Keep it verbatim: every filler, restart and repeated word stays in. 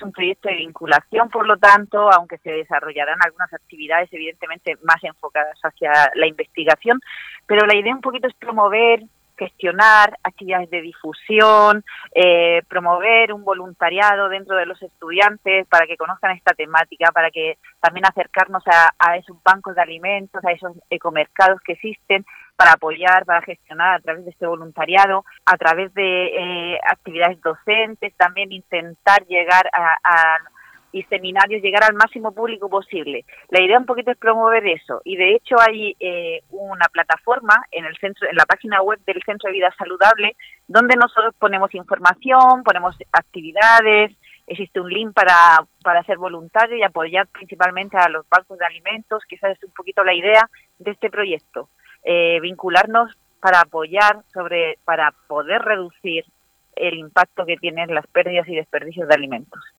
un proyecto de vinculación, por lo tanto, aunque se desarrollarán algunas actividades evidentemente más enfocadas hacia la investigación, pero la idea un poquito es promover, gestionar actividades de difusión, eh, promover un voluntariado dentro de los estudiantes para que conozcan esta temática, para que también acercarnos a, a esos bancos de alimentos, a esos ecomercados que existen, para apoyar, para gestionar a través de este voluntariado, a través de eh, actividades docentes, también intentar llegar a, a y seminarios, llegar al máximo público posible. La idea un poquito es promover eso, y de hecho hay eh, una plataforma en el centro, en la página web del Centro de Vida Saludable, donde nosotros ponemos información, ponemos actividades, existe un link para, para ser voluntario y apoyar principalmente a los bancos de alimentos, que esa es un poquito la idea de este proyecto, eh, vincularnos para apoyar, sobre para poder reducir el impacto que tienen las pérdidas y desperdicios de alimentos.